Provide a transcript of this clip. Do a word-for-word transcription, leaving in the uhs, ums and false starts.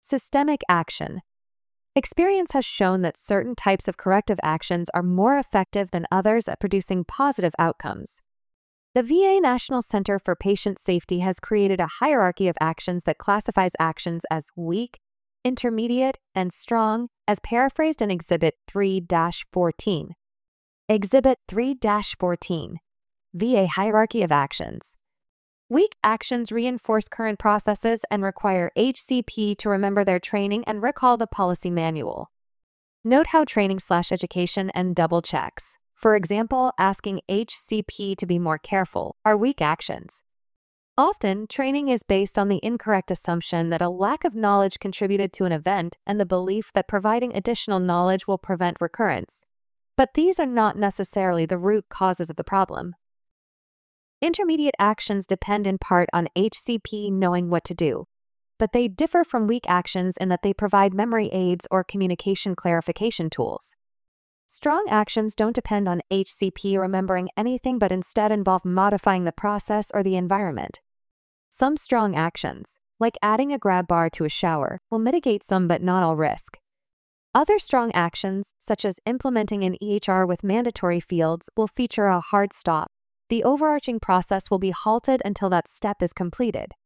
Systemic action. Experience has shown that certain types of corrective actions are more effective than others at producing positive outcomes. The V A National Center for Patient Safety has created a hierarchy of actions that classifies actions as weak, intermediate, and strong, as paraphrased in Exhibit three dash fourteen. Exhibit three dash fourteen. V A Hierarchy of Actions. Weak actions reinforce current processes and require H C P to remember their training and recall the policy manual. Note how training slash education and double checks, for example, asking H C P to be more careful, are weak actions. Often, training is based on the incorrect assumption that a lack of knowledge contributed to an event and the belief that providing additional knowledge will prevent recurrence. But these are not necessarily the root causes of the problem. Intermediate actions depend in part on H C P knowing what to do, but they differ from weak actions in that they provide memory aids or communication clarification tools. Strong actions don't depend on H C P remembering anything but instead involve modifying the process or the environment. Some strong actions, like adding a grab bar to a shower, will mitigate some but not all risk. Other strong actions, such as implementing an E H R with mandatory fields, will feature a hard stop. The overarching process will be halted until that step is completed.